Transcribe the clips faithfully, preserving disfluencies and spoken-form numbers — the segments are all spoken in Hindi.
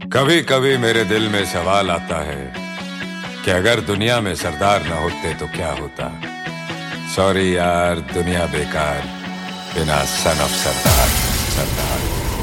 कभी कभी मेरे दिल में सवाल आता है कि अगर दुनिया में सरदार न होते तो क्या होता। सॉरी यार, दुनिया बेकार बिना सन ऑफ सरदार। सरदार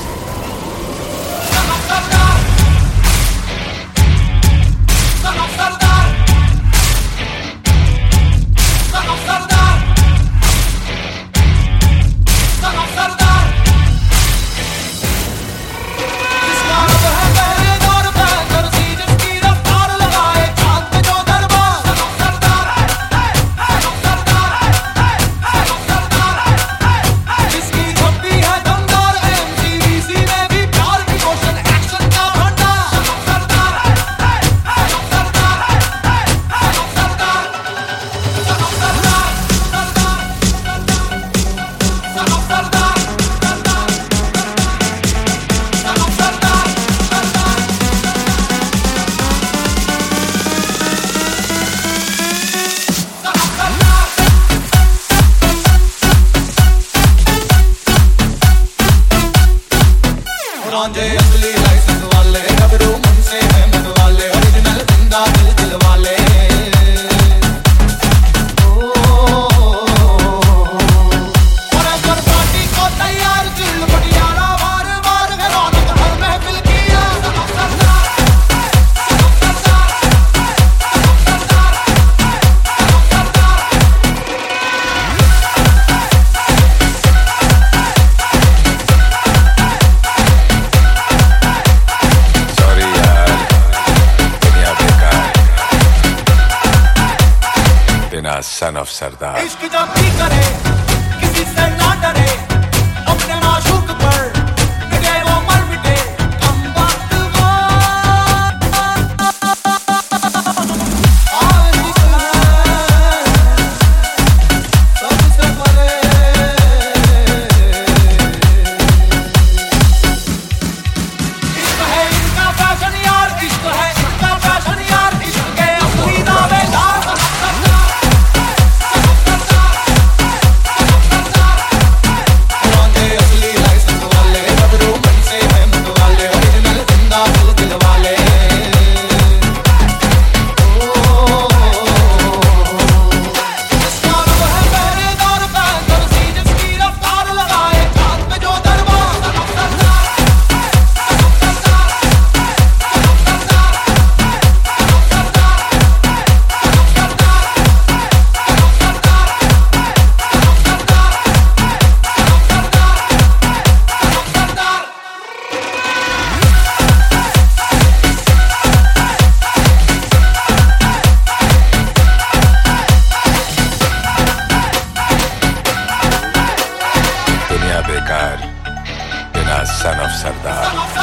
असली लाइसेंस वाले गबरू मन से है मन वाले ओरिजिनल जिंदा दिल दिल वाले और पार्टी को तैयार दिल पटियाला वार वार है रौनक हर महफिल की सन ऑफ सरदार। इश्क जब भी करे किसी से ना डरे, अपने माशूक पर मिटे वो मर मिटे हम बात वो आशिक है सबसे परे। इश्क है इनका फैशन यार, इश्क है इनका फैशन यार, इश्क के असली दावेदार बेकार बिना सन ऑफ सरदार।